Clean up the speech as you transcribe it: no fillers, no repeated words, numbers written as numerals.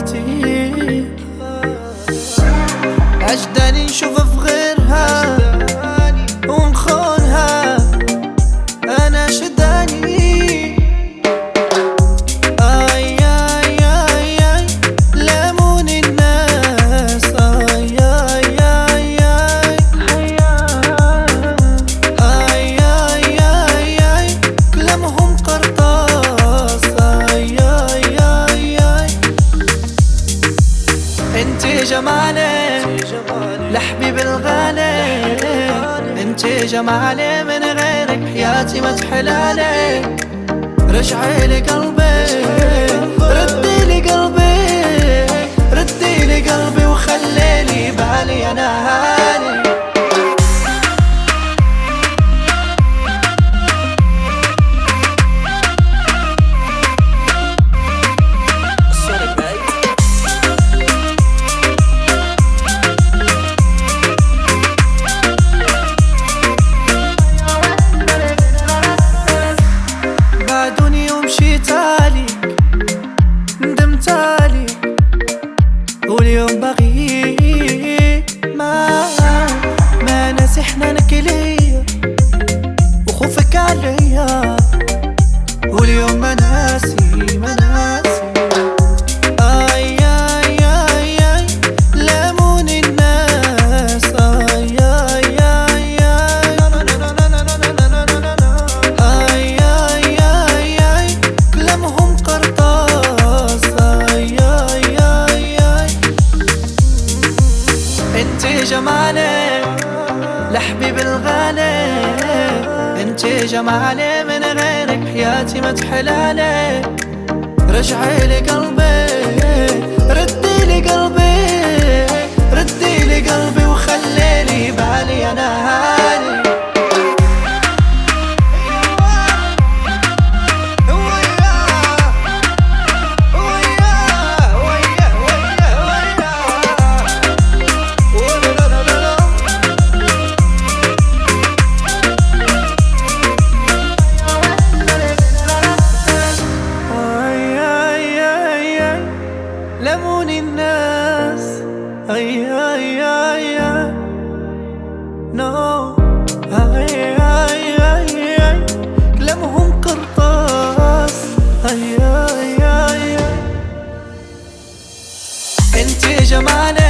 حياتي. عجباني نشوف في غيرها ونخونها، انا شداني. اي اي اي اي لمون الناس، اي اي اي اي اي اي اي اي كلامهم قرطاس، اي اي اي اي انتي جمالي لحبيب الغالي، انتي جمالي من غيرك حياتي ما تحلالي. رجعي لي قلبي، ردي لي قلبي، ردي لي قلبي وخلي لي بالي انا هاني. بعدوني ومشيتالي ندمتالي، واليوم بغيك ما ناسي حنانك ليا وخوفك عليا، واليوم ما ناسي ما ناسي. اي اي اي اي لمون الناس، اي اي اي اي اي اي اي كلامهم قرطاس، اي اي اي اي انتي جمالي لحبيب الغالي، انتي جمالي من غيرك حياتي ما تحلالي. رجعي لي قلبي، ردي لي قلبي، ردي لي قلبي وخلي لي بالي انا هاني. لمون الناس، اي اي اي اي نو، اي اي اي اي كلامهم قرطاس، اي اي اي انتي جمالي